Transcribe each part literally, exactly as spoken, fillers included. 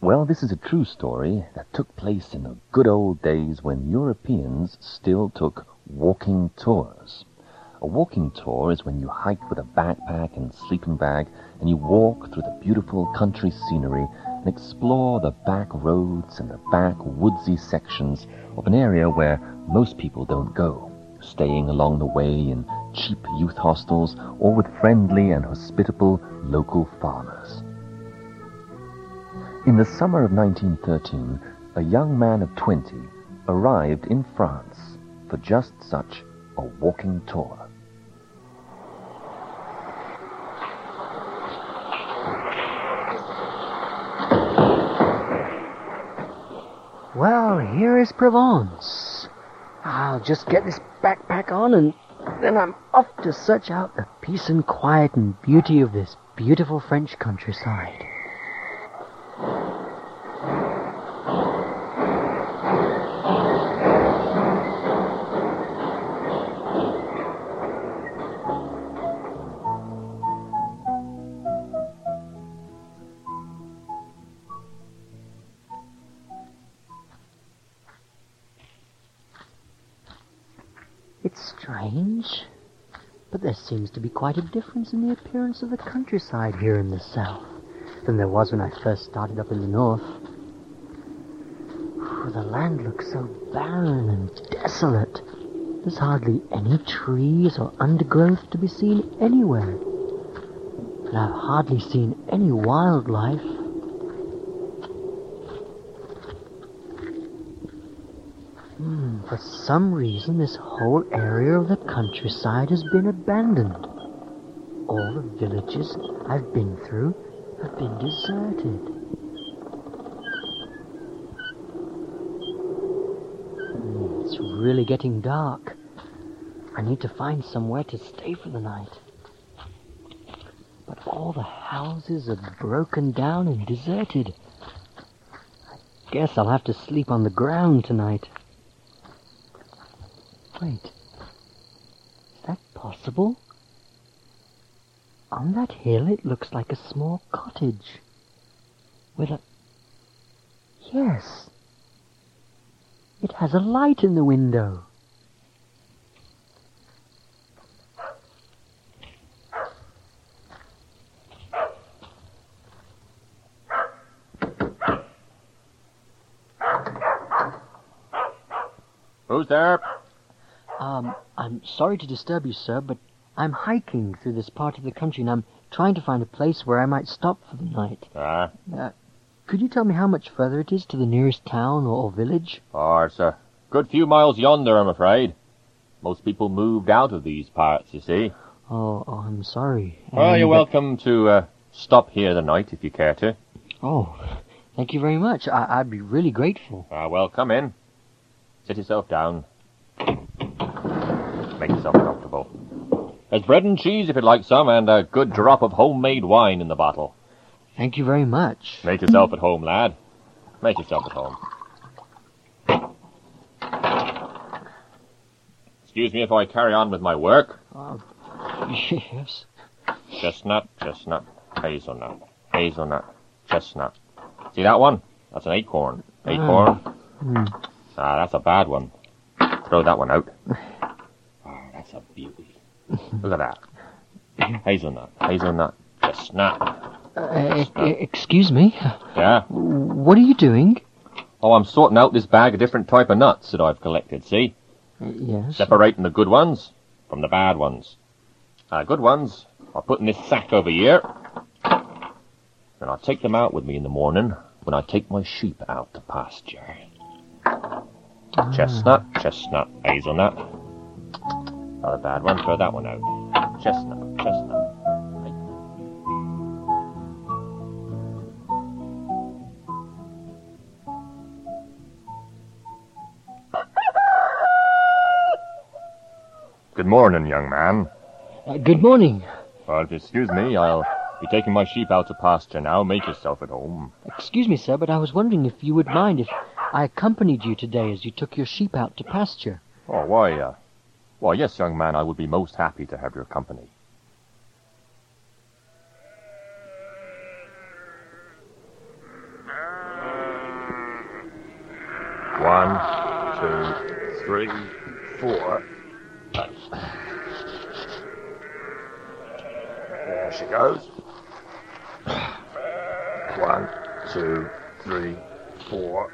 Well, this is a true story that took place in the good old days when Europeans still took walking tours. A walking tour is when you hike with a backpack and sleeping bag and you walk through the beautiful country scenery and explore the back roads and the back woodsy sections of an area where most people don't go, staying along the way in cheap youth hostels or with friendly and hospitable local farmers. In the summer of nineteen thirteen, a young man of twenty arrived in France for just such a walking tour. Well, here is Provence. I'll just get this backpack on and then I'm off to search out the peace and quiet and beauty of this beautiful French countryside. It's strange, but there seems to be quite a difference in the appearance of the countryside here in the south than there was when I first started up in the north. Ooh, the land looks so barren and desolate. There's hardly any trees or undergrowth to be seen anywhere. And I've hardly seen any wildlife. Hmm, for some reason, this whole area of the countryside has been abandoned. All the villages I've been through have been deserted. Hmm, it's really getting dark. I need to find somewhere to stay for the night. But all the houses are broken down and deserted. I guess I'll have to sleep on the ground tonight. Wait, is that possible? On that hill it looks like a small cottage. With a... Yes. It has a light in the window. Who's there? Um, I'm sorry to disturb you, sir, but I'm hiking through this part of the country and I'm trying to find a place where I might stop for the night. Ah? Uh, could you tell me how much further it is to the nearest town or, or village? Oh, it's a good few miles yonder, I'm afraid. Most people moved out of these parts, you see. Oh, oh I'm sorry. Well, Um, you're but- welcome to uh, stop here the night if you care to. Oh, thank you very much. I- I'd be really grateful. Ah, well, come in. Sit yourself down. Make yourself comfortable. There's bread and cheese if you'd like some, and a good drop of homemade wine in the bottle. Thank you very much. Make yourself at home, lad. Make yourself at home. Excuse me if I carry on with my work. Uh, yes. Chestnut, chestnut, hazelnut, hazelnut, chestnut. See that one? That's an acorn. Acorn. Hmm. Ah, that's a bad one. Throw that one out. Oh, that's a beauty. Look at that. Hazelnut, hazelnut, chestnut. Uh, e- e- excuse me. Yeah? What are you doing? Oh, I'm sorting out this bag of different type of nuts that I've collected, see? Uh, yes. Separating the good ones from the bad ones. Uh, good ones I'll put in this sack over here. And I'll take them out with me in the morning when I take my sheep out to pasture. Ah. Chestnut, chestnut, hazelnut. Not a bad one, throw that one out. Chestnut, chestnut. Good morning, young man. Uh, good morning. Well, if you excuse me, I'll be taking my sheep out to pasture now. Make yourself at home. Excuse me, sir, but I was wondering if you would mind if I accompanied you today as you took your sheep out to pasture. Oh, why, uh... Why, yes, young man, I would be most happy to have your company. One, two, three, four. There she goes. One, two, three, four.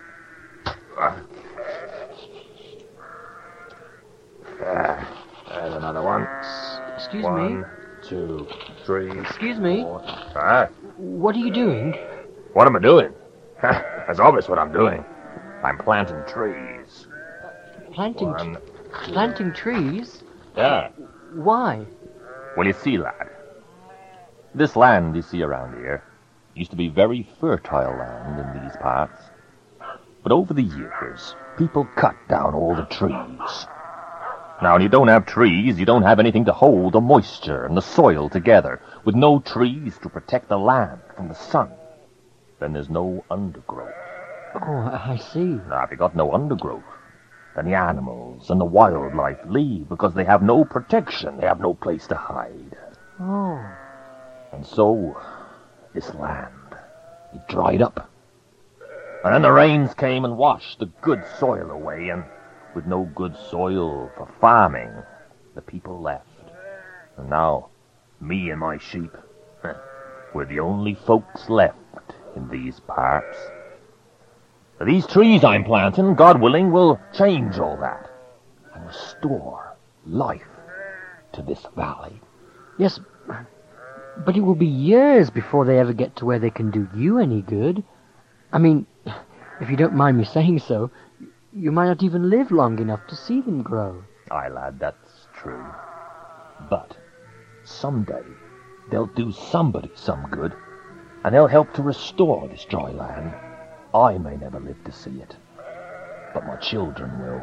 There. There's another one. Excuse One, me? two, three. Excuse me? Four. Ah, What are you doing? what am I doing? That's obvious what I'm doing. I'm planting trees. Planting One. planting trees? Yeah. Why? Well, you see, lad, this land you see around here used to be very fertile land in these parts. But over the years, people cut down all the trees. Now, when you don't have trees, you don't have anything to hold the moisture and the soil together. With no trees to protect the land from the sun, then there's no undergrowth. Oh, I see. Now, if you got no undergrowth, then the animals and the wildlife leave because they have no protection. They have no place to hide. Oh. And so, this land, it dried up. And then the rains came and washed the good soil away, and with no good soil for farming, the people left. And now, me and my sheep, we're the only folks left in these parts. These trees I'm planting, God willing, will change all that and restore life to this valley. Yes, but it will be years before they ever get to where they can do you any good. I mean, if you don't mind me saying so, you might not even live long enough to see them grow. Aye, lad, that's true. But someday they'll do somebody some good, and they'll help to restore this dry land. I may never live to see it, but my children will.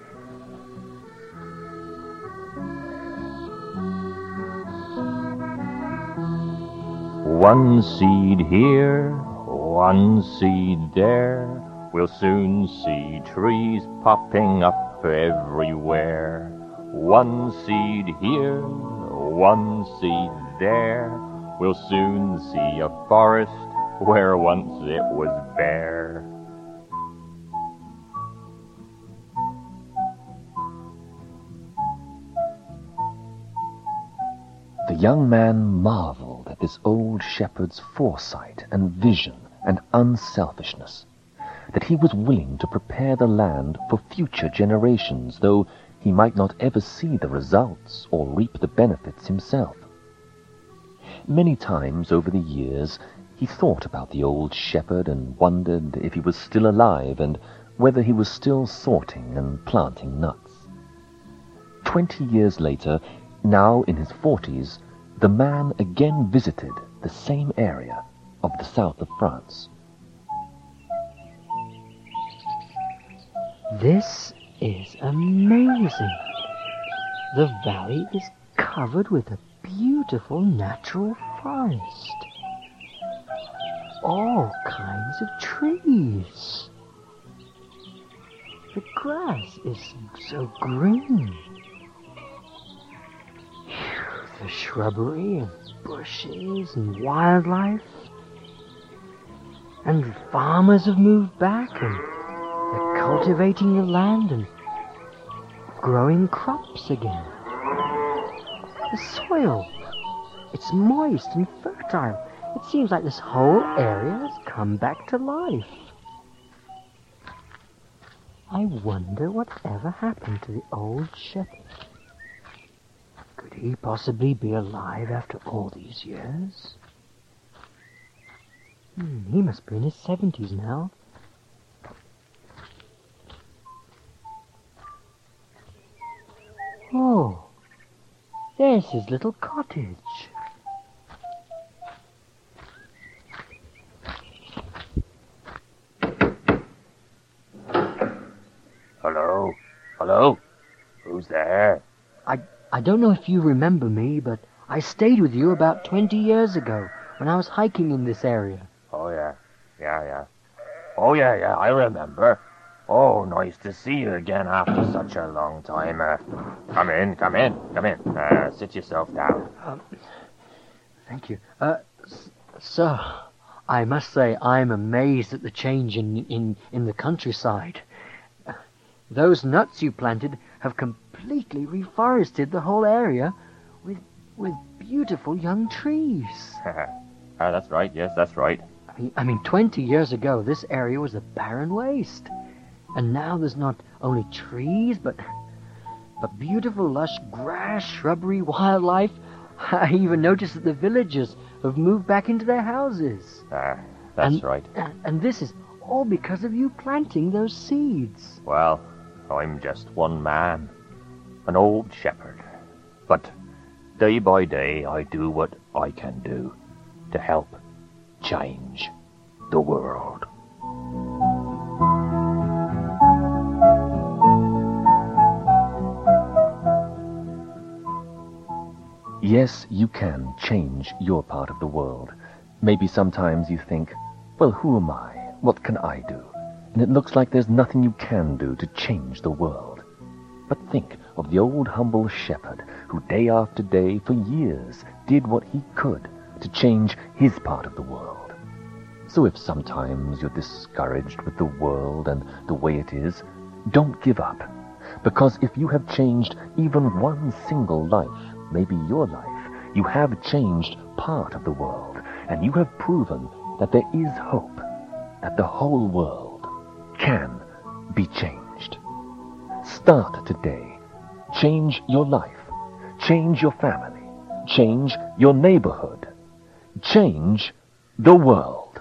One seed here, one seed there, we'll soon see trees popping up everywhere. One seed here, one seed there, we'll soon see a forest where once it was bare. The young man marveled at this old shepherd's foresight and vision and unselfishness, that he was willing to prepare the land for future generations, though he might not ever see the results or reap the benefits himself. Many times over the years, he thought about the old shepherd and wondered if he was still alive and whether he was still sorting and planting nuts. Twenty years later, now in his forties, the man again visited the same area of the south of France. This is amazing. The valley is covered with a beautiful natural forest. All kinds of trees. The grass is so green. The shrubbery and bushes and wildlife. And farmers have moved back and they're cultivating the land and growing crops again. The soil, it's moist and fertile. It seems like this whole area has come back to life. I wonder whatever happened to the old shepherd. Could he possibly be alive after all these years? Hmm, he must be in his seventies now. Oh, there's his little cottage. Hello? Hello? Who's there? I, I don't know if you remember me, but I stayed with you about twenty years ago when I was hiking in this area. Oh, yeah. Yeah, yeah. Oh, yeah, yeah, I remember. Oh, nice to see you again after such a long time. Uh, come in, come in, come in. Uh, sit yourself down. Um, thank you. Uh, s- sir, I must say I'm amazed at the change in, in, in the countryside. Those nuts you planted have completely reforested the whole area with with beautiful young trees. Ah, that's right, yes, that's right. I mean, I mean, twenty years ago, this area was a barren waste. And now there's not only trees, but, but beautiful lush grass, shrubbery, wildlife. I even noticed that the villagers have moved back into their houses. Ah, that's and, right. And this is all because of you planting those seeds. Well, I'm just one man, an old shepherd. But day by day I do what I can do to help change the world. Yes, you can change your part of the world. Maybe sometimes you think, well, who am I? What can I do? And it looks like there's nothing you can do to change the world. But think of the old humble shepherd who day after day for years did what he could to change his part of the world. So if sometimes you're discouraged with the world and the way it is, don't give up. Because if you have changed even one single life, maybe your life, you have changed part of the world, and you have proven that there is hope, that the whole world can be changed. Start today. Change your life. Change your family. Change your neighborhood. Change the world.